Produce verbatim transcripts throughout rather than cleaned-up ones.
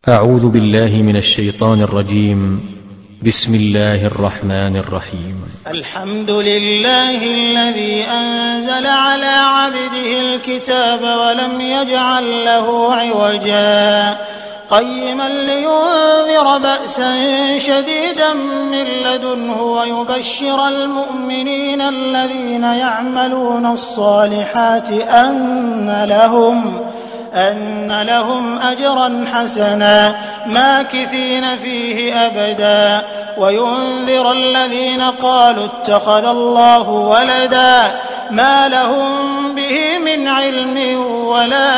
أعوذ بالله من الشيطان الرجيم. بسم الله الرحمن الرحيم. الحمد لله الذي أنزل على عبده الكتاب ولم يجعل له عوجا قيما لينذر بأسا شديدا من لدنه ويبشر المؤمنين الذين يعملون الصالحات أن لهم أن لهم أجرا حسنا ماكثين فيه أبدا وينذر الذين قالوا اتخذ الله ولدا ما لهم به من علم ولا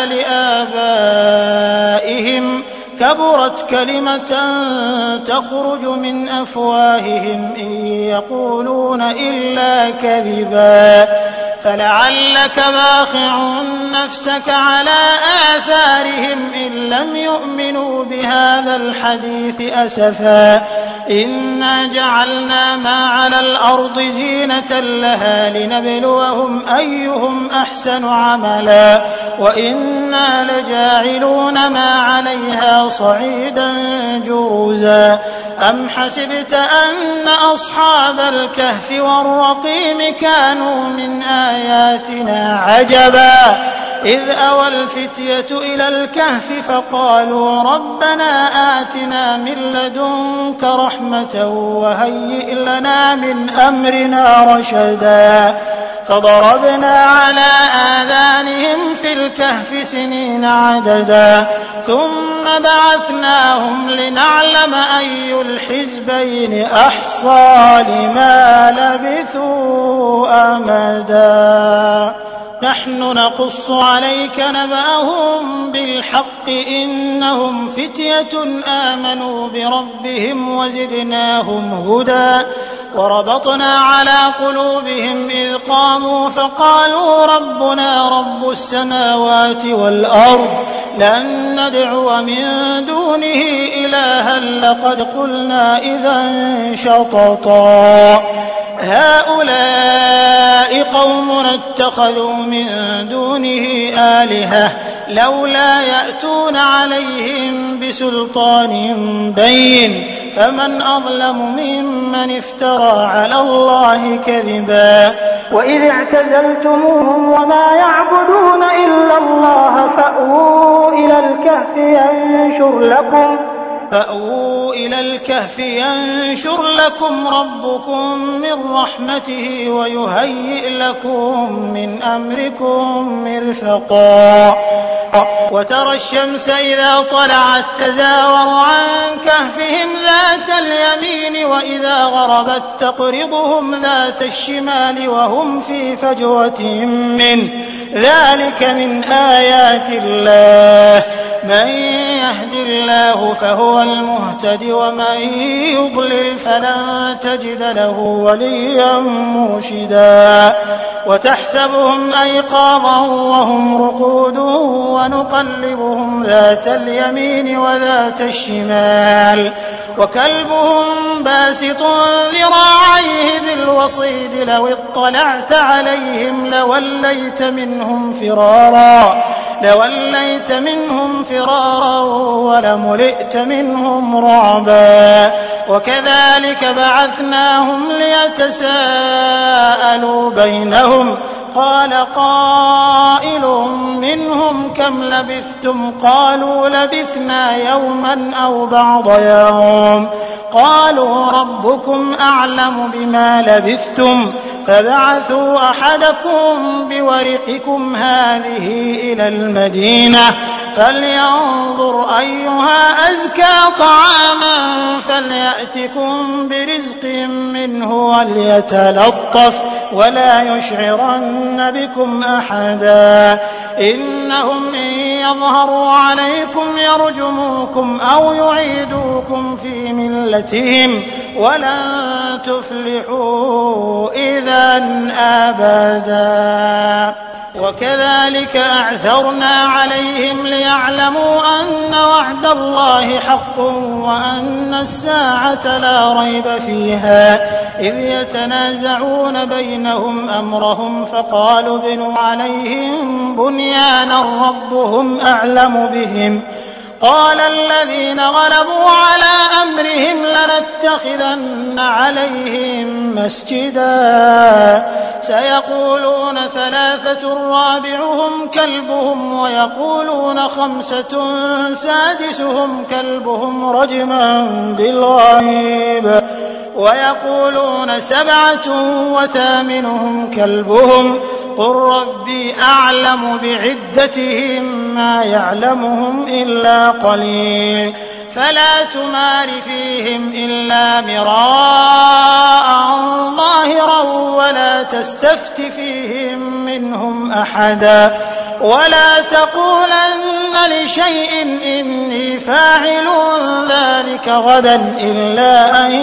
لآبائهم كبرت كلمة تخرج من أفواههم إن يقولون إلا كذبا فلعلك باخع نفسك على آثارهم إن لم يؤمنوا بهذا الحديث أسفا إنا جعلنا ما على الأرض زينة لها لنبلوهم أيهم أحسن عملا وإنا لجاعلون ما عليها صعيدا جرزا أم حسبت أن أصحاب الكهف والرقيم كانوا من آياتنا عجبا إذ أوى الفتية إلى الكهف فقالوا ربنا آتنا من لدنك رحمة وهيئ لنا من أمرنا رشدا فضربنا على آذانهم في الكهف سنين عددا ثم بعثناهم لنعلم أي الحزبين أحصى لما لبثوا أمدا نحن نقص عليك نبأهم بالحق إنهم فتية آمنوا بربهم وزدناهم هدى وربطنا على قلوبهم إذ قاموا فقالوا ربنا رب السماوات والأرض لن ندعو من دونه إلها لقد قلنا إذا شططا هؤلاء قومنا اتخذوا من دونه آلهة لولا يأتون عليهم بسلطان بين فمن أظلم ممن افترى على الله كذبا وإذ اعتزلتموهم وما يعبدون إلا الله فأووا إلى الكهف ينشر لكم فأووا إلى الكهف ينشر لكم ربكم من رحمته ويهيئ لكم من أمركم مرفقا وترى الشمس إذا طلعت تزاور عن كهفهم ذات اليمين وإذا غربت تقرضهم ذات الشمال وهم في فجوة منه ذلك من آيات الله من يهد الله فهو المهتد ومن يضلل فلن تجد له وليا مرشدا وتحسبهم أيقاظا وهم رقود ونقلبهم ذات اليمين وذات الشمال وكلبهم باسط ذراعيه بالوصيد لو اطلعت عليهم لوليت منهم فرارا لوليت منهم فرارا ولملئت منهم رعبا وكذلك بعثناهم ليتساءلوا بينهم قال قائل منهم كم لبثتم قالوا لبثنا يوما أو بعض يوم قالوا ربكم أعلم بما لبثتم فبعثوا أحدكم بورقكم هذه إلى المدينة فلينظر أيها أزكى طعاما فليأتكم برزق منه وليتلطف ولا يشعرن بكم أحدا إنهم إن يظهروا عليكم يرجموكم أو يعيدوكم في ملتهم ولن تفلحوا إذا أبدا وكذلك أعثرنا عليهم ليعلموا أن وعد الله حق وأن الساعة لا ريب فيها إذ يتنازعون بينهم أمرهم فقالوا ابنوا عليهم بنيانا ربهم أعلم بهم قال الذين غلبوا على أمرهم لنتخذن عليهم مسجدا سيقولون ثلاثة رابعهم كلبهم ويقولون خمسة سادسهم كلبهم رجما بالغيب ويقولون سبعة وثامنهم كلبهم قل ربي أعلم بعدتهم ما يعلمهم إلا قليل فلا تمار فيهم إلا مراء ظاهرا ولا تستفت فيهم منهم أحدا ولا تقولن لشيء إني فاعل ذلك غدا إلا أن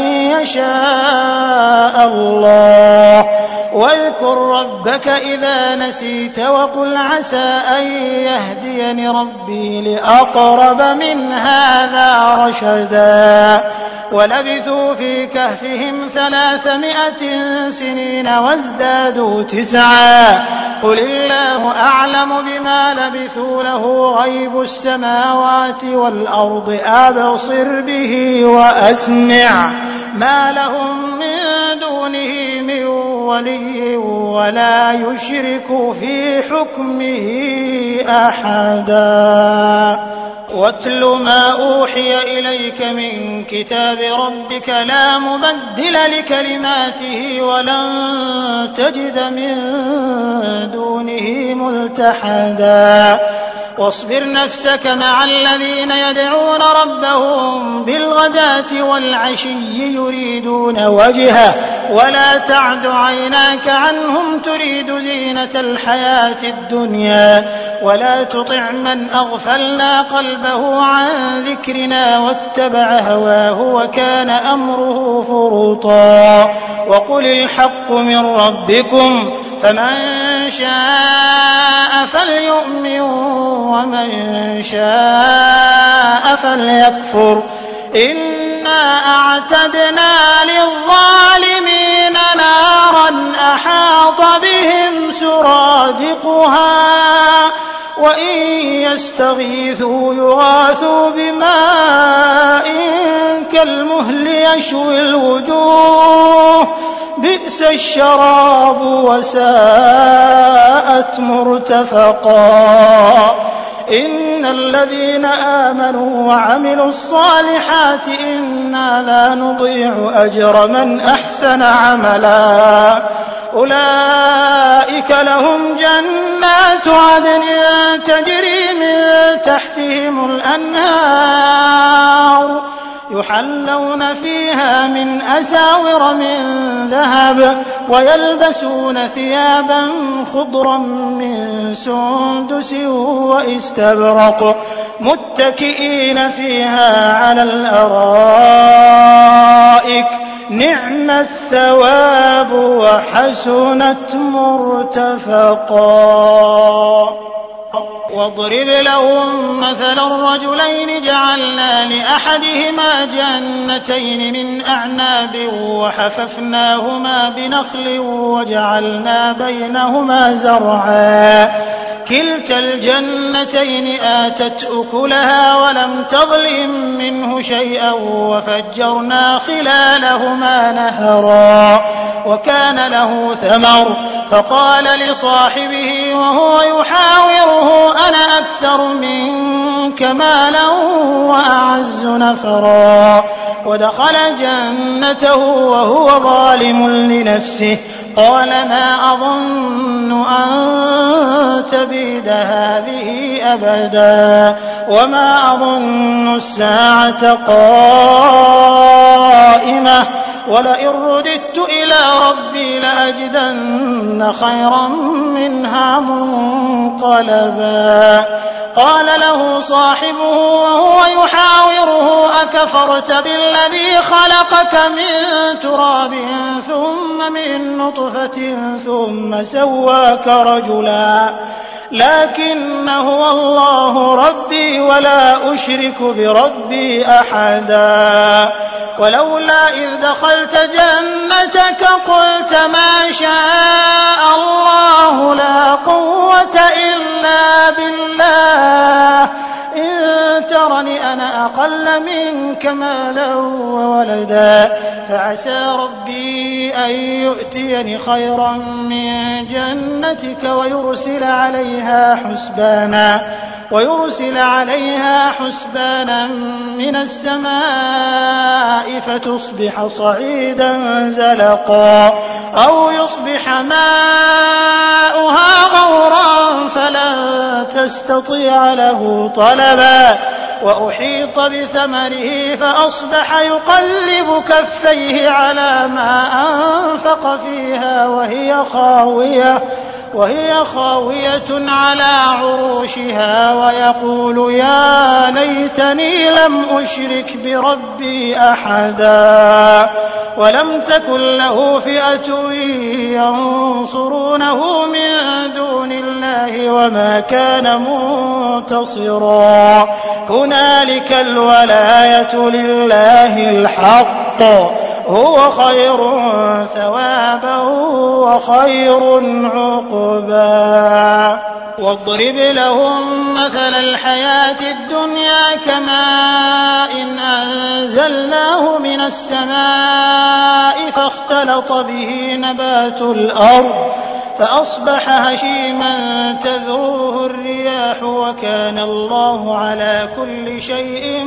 يشاء الله واذكر ربك إذا نسيت وقل عسى أن يهديني ربي لأقرب من هذا رشدا ولبثوا في كهفهم ثلاثمائة سنين وازدادوا تسعا قل الله أعلم بما لبثوا له غيب السماوات والأرض أبصر به وأسمع ما لهم من دونه من ولي ولا يشرك في حكمه أحدا واتل ما أوحي إليك من كتاب ربك لا مبدل لكلماته ولن تجد من دونه ملتحدا واصبر نفسك مع الذين يدعون ربهم بالغداة والعشي يريدون وجهه ولا تعد عيناك عنهم تريد زينة الحياة الدنيا ولا تطع من أغفلنا قلبه عن ذكرنا واتبع هواه وكان أمره فرطا وقل الحق من ربكم فمن شاء فليؤمن ومن شاء فليكفر إنا أعتدنا للظالمين نارا أحاط بهم سرادقها وإن يستغيثوا يغاثوا بماء كالمهل يشوي الوجوه بئس الشراب وساءت مرتفقا إن الذين آمنوا وعملوا الصالحات إنا لا نضيع أجر من أحسن عملا أولئك لهم جنات عدن تجري من تحتهم الأنهار يحلون فيها من أساور من ذهب ويلبسون ثيابا خضرا من سندس واستبرق متكئين فيها على الأرائك نعم الثواب وحسنت مرتفقا واضرب لهم مثلا الرجلين جعلنا لأحدهما جنتين من أعناب وحففناهما بنخل وجعلنا بينهما زرعا كلتا الجنتين آتت أكلها ولم تظلم منه شيئا وفجرنا خلالهما نهرا وكان له ثمر فقال لصاحبه وهو يحاوره أنا أكثر منك مالا وأعز نفرا ودخل جنته وهو ظالم لنفسه قال ما أظن أن تبيد هذه أبدا وما أظن الساعة قائمة ولئن رددت إلى ربي لأجدن خيرا منها منقلبا قال له صاحبه وهو يحاوره أكفرت بالذي خلقك من تراب ثم من نطفة ثم سواك رجلا لكن هو الله ربي ولا أشرك بربي أحدا ولولا إذ دخلت جنتك قلت ما شاء الله لا قوة إلا بالله إن وترني أنا أقل منك مالا وولدا فعسى ربي أن يؤتيني خيرا من جنتك ويرسل عليها حسبانا ويرسل عليها حسبانا من السماء فتصبح صعيدا زلقا أو يصبح ماؤها غورا فلن تستطيع له طلبا وأحيط بثمره فأصبح يقلب كفيه على ما أنفق فيها وهي خاوية وهي خاوية على عروشها ويقول يا ليتني لم أشرك بربي أحدا ولم تكن له فئة ينصرونه من دون الله وما كان منتصرا هنالك الولاية لله الحق هو خير ثوابا وخير عقبا واضرب لهم مثل الحياة الدنيا كماء إن أنزلناه من السماء فاختلط به نبات الأرض فأصبح هشيما تذروه الرياح وكان الله على كل شيء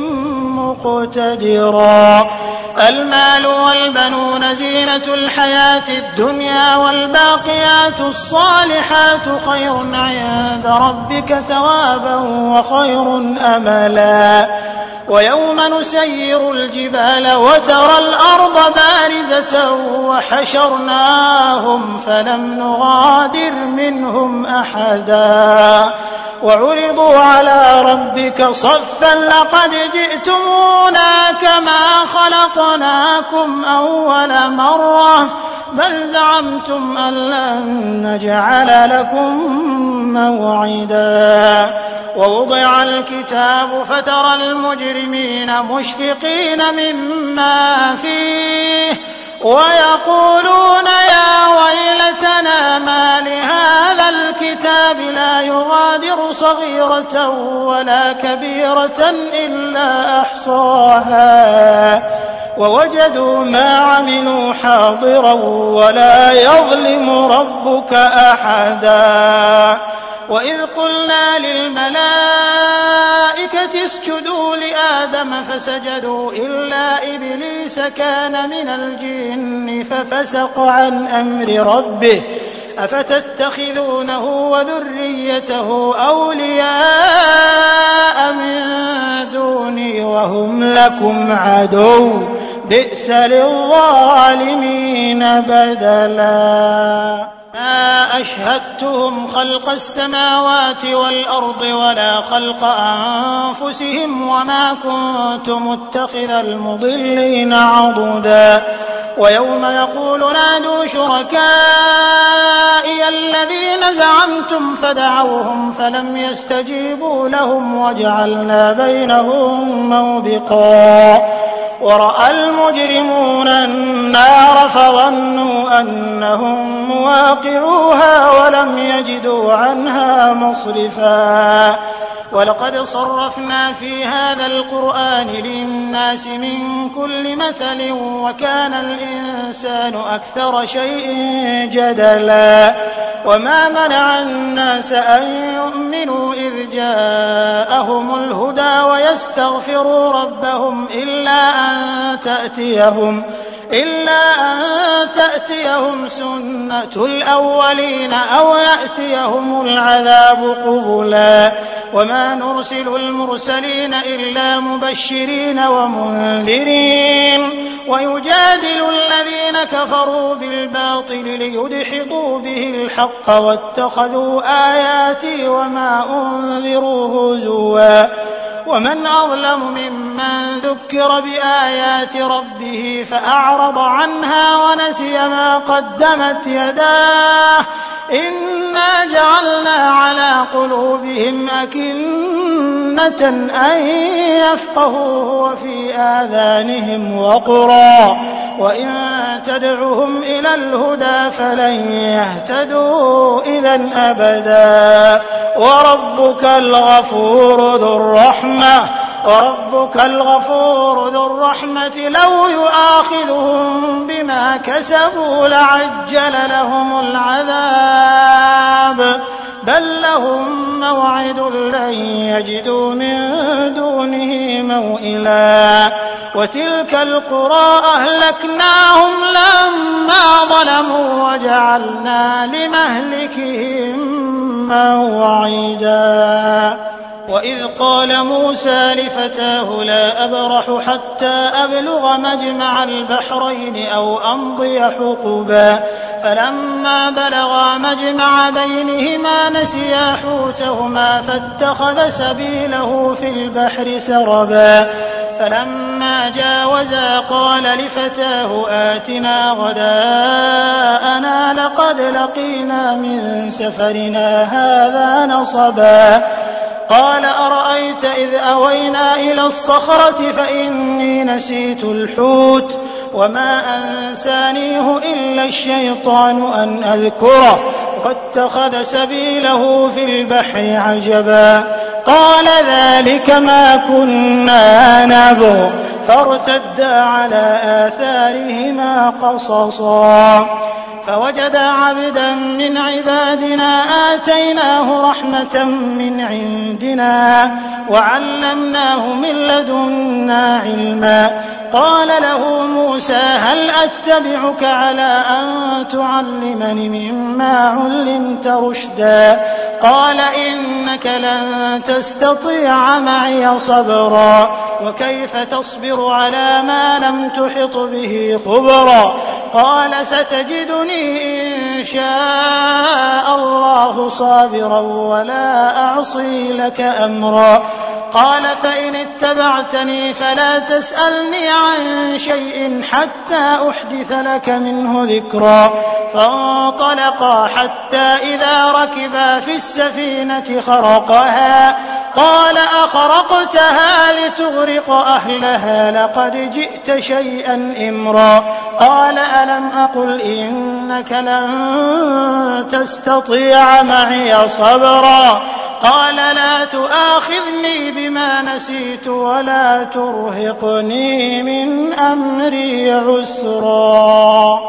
مقتدرا المال والبنون زينة الحياة الدنيا والباقيات الصالحات خير عند ربك ثوابا وخير أملا ويوم نسير الجبال وترى الأرض بارزة وحشرناهم فلم نغادر منهم أحدا وعرضوا على ربك صفا لقد جئتمونا كما خلقناكم أول مرة بل زعمتم أن لن نجعل لكم موعدا ووضع الكتاب فترى المجرمين مشفقين مما فيه ويقولون يا ويلتنا ما لهذا الكتاب لا يغادر صغيرة ولا كبيرة إلا أحصاها ووجدوا ما عملوا حاضرا ولا يظلم ربك أحدا وإذ قلنا للملائكة اسجدوا لآدم فسجدوا إلا إبليس كان من الجن ففسق عن أمر ربه أفتتخذونه وذريته أولياء من دوني وهم لكم عدو بئس للظالمين بدلا ما أشهدتهم خلق السماوات والأرض ولا خلق أنفسهم وما كنت متخذ المضلين عضدا ويوم يقول نادوا شركائي الذين زعمتم فدعوهم فلم يستجيبوا لهم وجعلنا بينهم موبقا ورأى المجرمون النار فظنوا أنهم مواقعوها ولم يجدوا عنها مصرفا ولقد صرفنا في هذا القرآن للناس من كل مثل وكان الإنسان أكثر شيء جدلا وما منع الناس أن يؤمنوا إذ جاءهم الهدى ويستغفروا ربهم إلا أن تأتيهم إلا أن تأتيهم سنة الأولين أو يأتيهم العذاب قبلا وما نرسل المرسلين إلا مبشرين ومنذرين ويجادل الذين كفروا بالباطل ليدحضوا به الحق واتخذوا آياتي وما أنذروا هزوا ومن أظلم ممن ذكر بآيات ربه فأعرض عنها ونسي ما قدمت يداه إنا جعلنا على قلوبهم أكنة أن يفقهوه وفي آذانهم وقرا وإن تدعهم إلى الهدى فلن يهتدوا إذا أبدا وربك الغفور ذو الرحمة وربك الغفور ذو الرحمة لو يؤاخذهم بما كسبوا لعجل لهم العذاب بل لهم موعد لن يجدوا من دونه موئلا وتلك القرى أهلكناهم لما ظلموا وجعلنا لمهلكهم موعدا وإذ قال موسى لفتاه لا أبرح حتى أبلغ مجمع البحرين أو أمضي حقبا فلما بلغا مجمع بينهما نسيا حوتهما فاتخذ سبيله في البحر سربا فلما جاوزا قال لفتاه آتنا غداءنا لقد لقينا من سفرنا هذا نصبا قال أرأيت إذ أوينا إلى الصخرة فإني نسيت الحوت وما أنسانيه إلا الشيطان أن أذكره واتخذ سبيله في البحر عجبا قال ذلك ما كنا نبغ فارتدا على آثارهما قصصا فوجدا عبدا من عبادنا آتيناه رحمة من عندنا وعلمناه من لدنا علما قال له موسى هل أتبعك على أن تعلمني مما علمت رشدا قال إنك لن تستطيع معي صبرا وكيف تصبر على ما لم تحط به خبرا قال ستجدني إن شاء الله صابرا ولا أعصي لك أمرا قال فإن اتبعتني فلا تسألني عن شيء حتى أحدث لك منه ذكرا فانطلقا حتى إذا ركبا في السفينة خرقها قال أخرقتها لتغرق أهلها لقد جئت شيئا إمرا قال ألم أقل إنك لن تستطيع معي صبرا قال لا تؤاخذني بما نسيت ولا ترهقني من أمري عسرا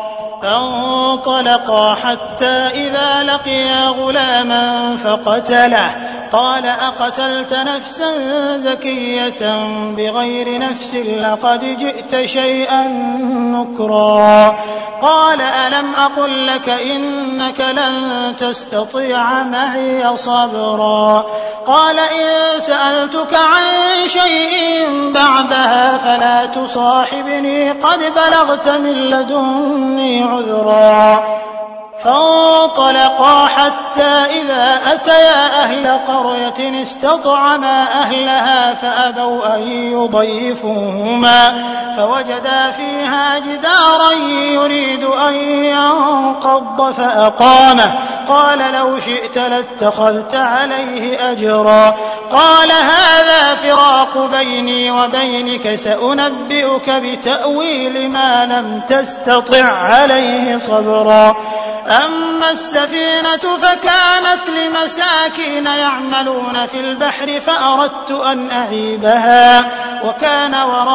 فانطلقا حتى إذا لقيا غلاما فقتله قال أقتلت نفسا زكية بغير نفس لقد جئت شيئا نكرا قال ألم أقل لك إنك لن تستطيع معي صبرا قال إن سألتك عن شيء بعدها فلا تصاحبني قد بلغت من لدني عذرا فانطلقا حتى إذا أتيا أهل قرية استطعما أهلها فأبوا أن يضيفوهما فوجدا فيها جدارا يريد أن ينقض فأقامه قال لو شئت لاتخذت عليه أجرا قال هذا فراق بيني وبينك سأنبئك بتأويل ما لم تستطع عليه صبرا أما السفينة فكانت لمساكين يعملون في البحر فأردت أن أعيبها وكان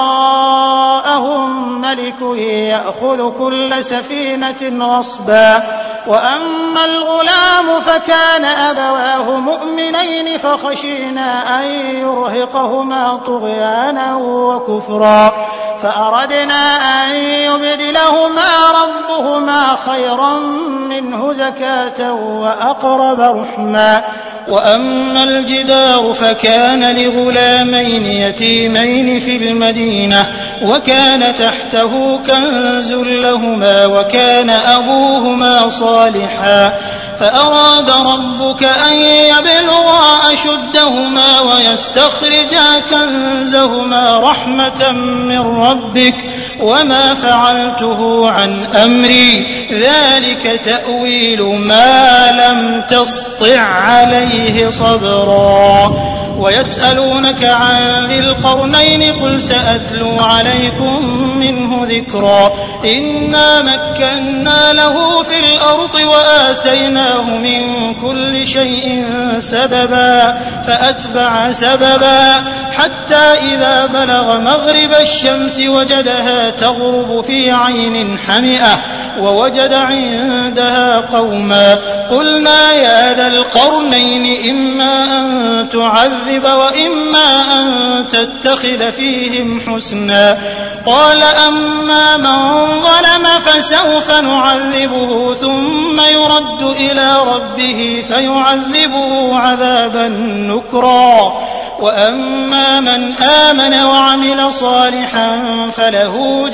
وراءهم ملك يأخذ كل سفينة غصبا وأما الغلام فكان أبواه مؤمنين فخشينا أن يرهقهما طغيانا وكفرا فأردنا أن يبدلهما ربهما خيرا منه زكاة وأقرب رحما وأما الجدار فكان لغلامين يتيمين في المدينة وكان تحته كنز لهما وكان أبوهما صالحا فأراد ربك أن يبلغا أشدهما ويستخرجا كنزهما رحمة من ربك وما فعلته عن أمري ذلك تأويل ما لم تسطع عليه صبرا ويسألونك عن ذي القرنين قل سأتلو عليكم منه ذكرا إنا مكنا له في الأرض وآتيناه من كل شيء سببا فأتبع سببا حتى إذا بلغ مغرب الشمس وجدها تغرب في عين حمئة ووجد عندها قوما قلنا يا ذا القرنين إما أن تعذب وإما أن تتخذ فيهم حسنا قال أما من ظلم فسوف نعذبه ثم يرد إلى ربه فيعذبه عذابا نكرا وأما من آمن وعمل صالحا فله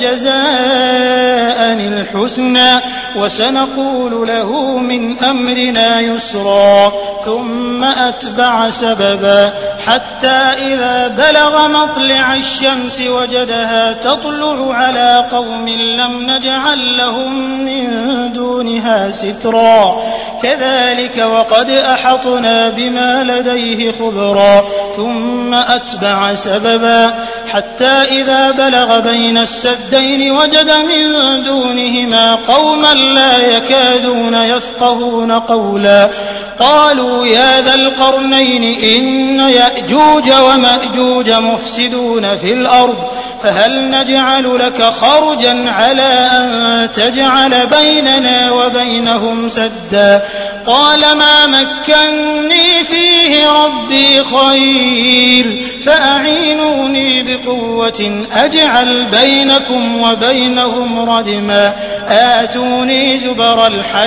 جزاء الحسنى وسنقول له من أمرنا يسرا ثم أتبع سببا حتى إذا بلغ مطلع الشمس وجدها تطلع على قوم لم نجعل لهم من دونها سترا كذلك وقد أحطنا بما لديه خبرا ثم أتبع سببا حتى إذا بلغ بين السدين وجد من دونهما قوما لا يكادون يفقهون قولا قالوا يا ذا القرنين إن يأجوج ومأجوج مفسدون في الأرض فهل نجعل لك خرجا على أن تجعل بيننا وبينهم سدا قال ما مكني فيه ربي خير فأعينوني بقوة أجعل بينكم وبينهم ردما آتوني زبر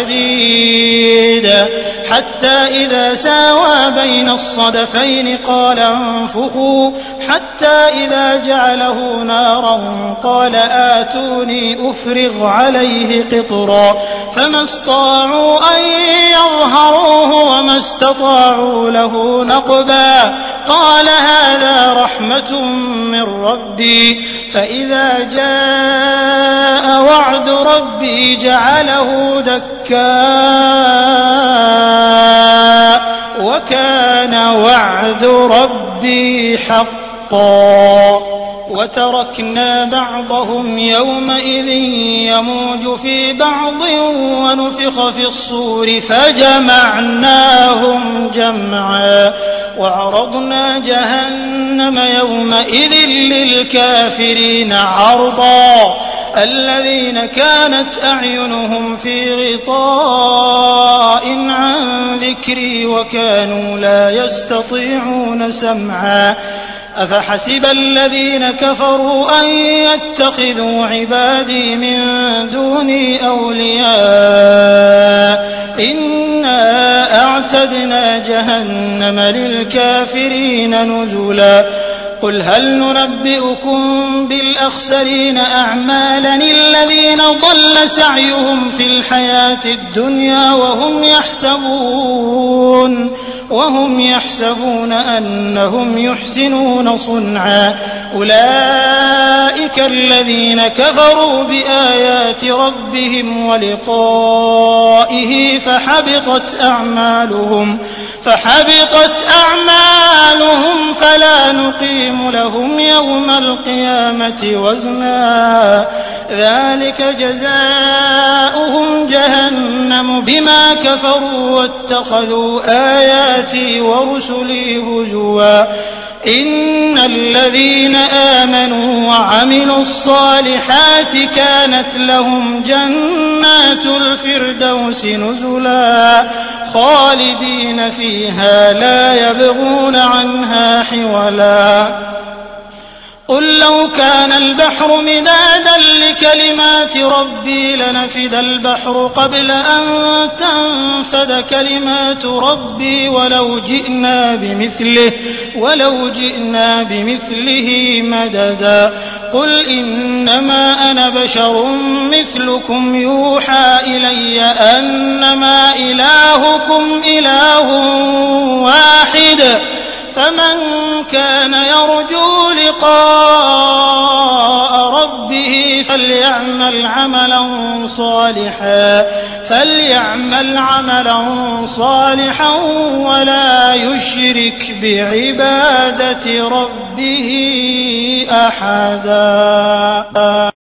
الحديد حتى إذا ساوى بين الصدفين قال انفخوا حتى إذا جعله نارا قال آتوني أفرغ عليه قطرا فما استطاعوا أن يظهروه وما استطاعوا له نقبا قال هذا رحمة من ربي فإذا جاء وعد ربي جعله دكا وكان وعد ربي حقا وتركنا بعضهم يومئذ يموج في بعض ونفخ في الصور فجمعناهم جمعا وعرضنا جهنم يومئذ للكافرين عرضا الذين كانت أعينهم في غطاء عن ذكري وكانوا لا يستطيعون سمعا أفحسب الذين كفروا أن يتخذوا عبادي من دوني أولياء إنا أعتدنا جهنم للكافرين نزلا قل هل ننبئكم بالأخسرين أعمالا الذين ضل سعيهم في الحياة الدنيا وهم يحسبون وهم يحسبون أنهم يحسنون صنعا أولئك الذين كفروا بآيات ربهم ولقائه فحبطت أعمالهم فحبطت أعمالهم فلا نقيم لهم يوم القيامة وزنا ذلك جزاؤهم جهنم بما كفروا واتخذوا آياتي ورسلي هزوا إن الذين آمنوا وعملوا الصالحات كانت لهم جنات الفردوس نزلا خالدين فيها لا يبغون عنها حولا قل لو كان البحر مدادا لكلمات ربي لنفد البحر قبل أن تنفد كلمات ربي ولو جئنا بمثله ولو جئنا بمثله مددا قل إنما أنا بشر مثلكم يوحى إلي أنما إلهكم إله واحد فمن كان يرجو لقاء ربه فليعمل عملا صالحا صالحا فليعمل عملا صالحا ولا يشرك بعبادة ربه أحدا.